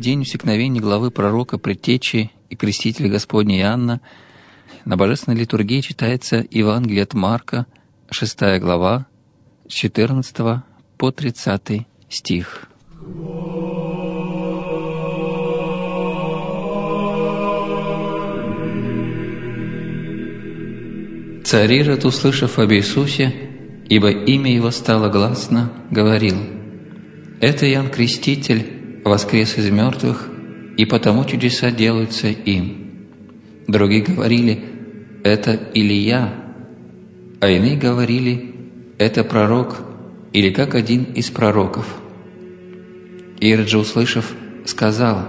день усекновения главы пророка, предтечи и крестителя Господня Иоанна на Божественной литургии читается Евангелие от Марка, 6 глава, с 14 по 30 стих. Царь Ирод, услышав об Иисусе, ибо имя Его стало гласно, говорил: «Это Иоанн Креститель воскрес из мертвых, и потому чудеса делаются им». Другие говорили: «Это Илия», а иные говорили: «Это пророк, или как один из пророков». Ирод же, услышав, сказал: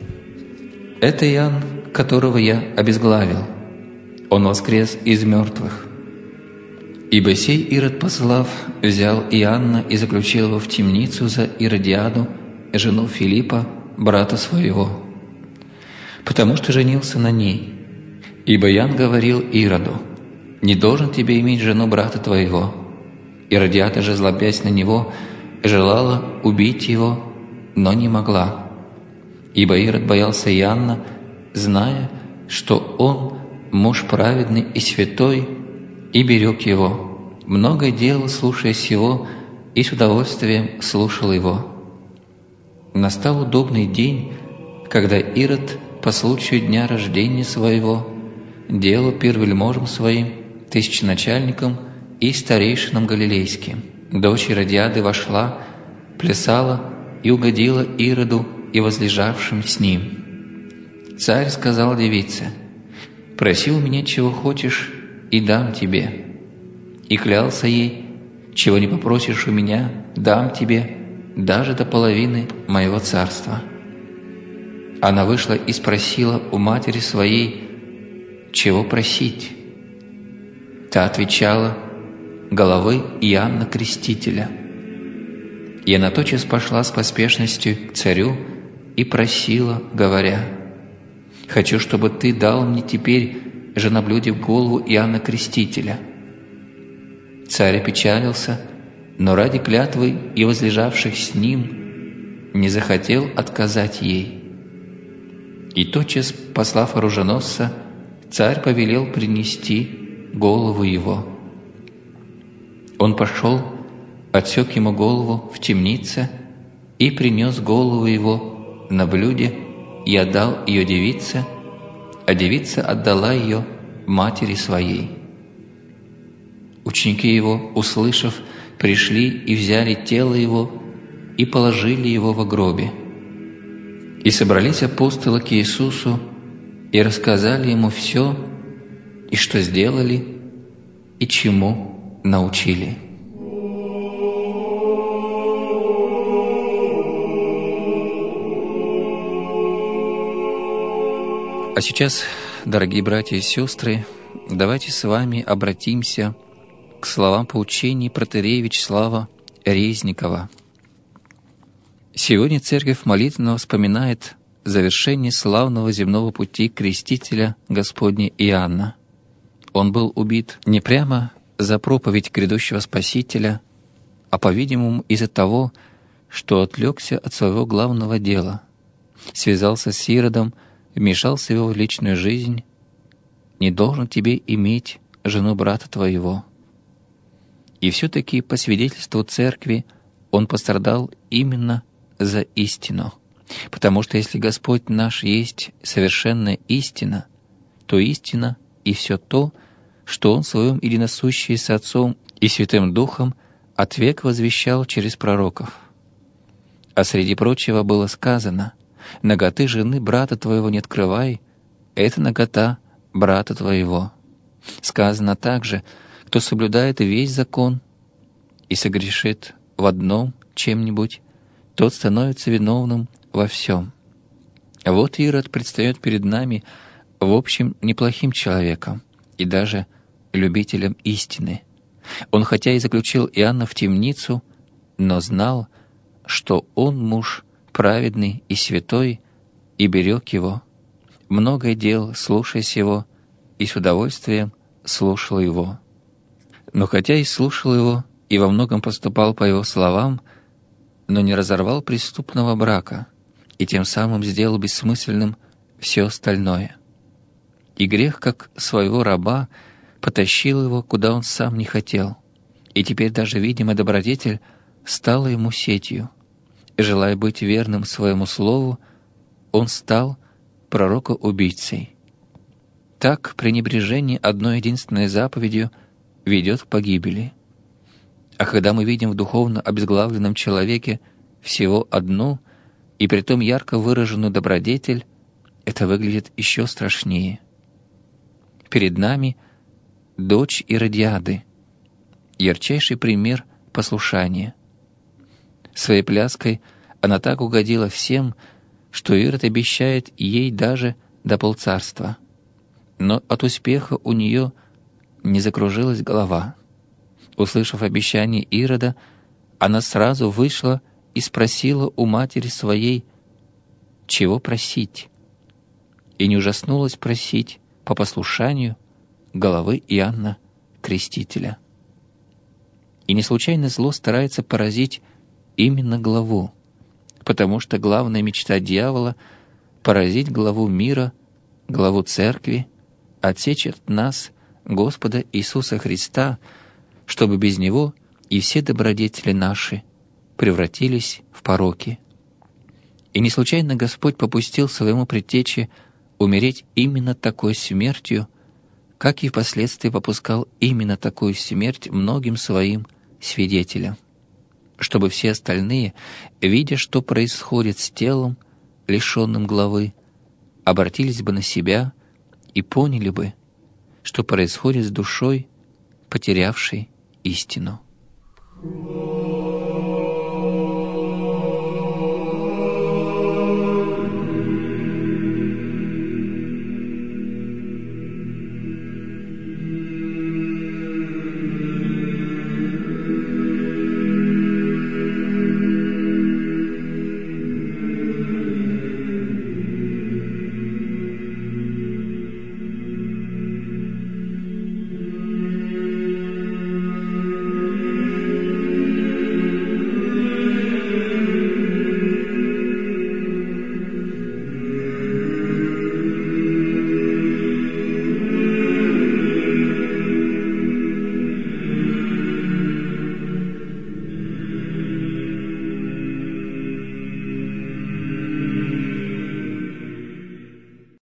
«Это Иоанн, которого я обезглавил. Он воскрес из мертвых». Ибо сей Ирод, послав, взял Иоанна и заключил его в темницу за Иродиаду, жену Филиппа, брата своего, потому что женился на ней. Ибо Иоанн говорил Ироду: «Не должен тебе иметь жену брата твоего». Иродиада же, злобясь на него, желала убить его, но не могла. Ибо Ирод боялся Иоанна, зная, что он муж праведный и святой, и берег его, много делал, слушаясь его, и с удовольствием слушал его. Настал удобный день, когда Ирод по случаю дня рождения своего делал пир вельможам своим, тысяченачальникам и старейшинам галилейским. Дочь Иродиады вошла, плясала и угодила Ироду и возлежавшим с ним. Царь сказал девице: «Проси у меня, чего хочешь, и дам тебе». И клялся ей: «Чего не попросишь у меня, дам тебе, даже до половины моего царства». Она вышла и спросила у матери своей: «Чего просить?» Та отвечала: «Головы Иоанна Крестителя». И она тотчас пошла с поспешностью к царю и просила, говоря: «Хочу, чтобы ты дал мне теперь женоблюдив голову Иоанна Крестителя». Царь опечалился, но ради клятвы и возлежавших с ним не захотел отказать ей. И тотчас, послав оруженосца, царь повелел принести голову его. Он пошел, отсек ему голову в темнице и принес голову его на блюде и отдал ее девице, а девица отдала ее матери своей. Ученики его, услышав, пришли и взяли тело его и положили его во гробе. И собрались апостолы к Иисусу и рассказали ему все, и что сделали, и чему научили. А сейчас, дорогие братья и сестры, давайте с вами обратимся к словам поучений протоиерея Вячеслава Резникова. Сегодня Церковь молитвенно вспоминает завершение славного земного пути крестителя Господня Иоанна. Он был убит не прямо за проповедь грядущего Спасителя, а, по-видимому, из-за того, что отвлекся от своего главного дела, связался с Иродом, вмешался в его личную жизнь. «Не должен тебе иметь жену брата твоего». И все-таки, по свидетельству Церкви, он пострадал именно за истину. Потому что если Господь наш есть совершенная истина, то истина и все то, что Он в Своем единосущии с Отцом и Святым Духом от века возвещал через пророков. А среди прочего было сказано: «Наготы жены брата твоего не открывай, это нагота брата твоего». Сказано также: «Кто соблюдает весь закон и согрешит в одном чем-нибудь, тот становится виновным во всем». Вот Ирод предстает перед нами в общем неплохим человеком и даже любителем истины. Он хотя и заключил Иоанна в темницу, но знал, что он муж праведный и святой, и берег его, многое делал, слушаясь его, и с удовольствием слушал его. Но хотя и слушал его, и во многом поступал по его словам, но не разорвал преступного брака, и тем самым сделал бессмысленным все остальное. И грех, как своего раба, потащил его, куда он сам не хотел, и теперь даже видимая добродетель стала ему сетью. И, желая быть верным своему слову, он стал пророка-убийцей. Так пренебрежение одной единственной заповедью ведет к погибели. А когда мы видим в духовно обезглавленном человеке всего одну, и притом ярко выраженную добродетель, это выглядит еще страшнее. Перед нами дочь Иродиады, ярчайший пример послушания. Своей пляской она так угодила всем, что Ирод обещает ей даже до полцарства. Но от успеха у нее не закружилась голова. Услышав обещание Ирода, она сразу вышла и спросила у матери своей, чего просить, и не ужаснулась просить по послушанию головы Иоанна Крестителя. И не случайно зло старается поразить именно главу, потому что главная мечта дьявола — поразить главу мира, главу церкви, отсечь от нас Господа Иисуса Христа, чтобы без Него и все добродетели наши превратились в пороки. И не случайно Господь попустил своему предтече умереть именно такой смертью, как и впоследствии попускал именно такую смерть многим своим свидетелям, чтобы все остальные, видя, что происходит с телом, лишенным главы, обратились бы на себя и поняли бы, что происходит с душой, потерявшей истину.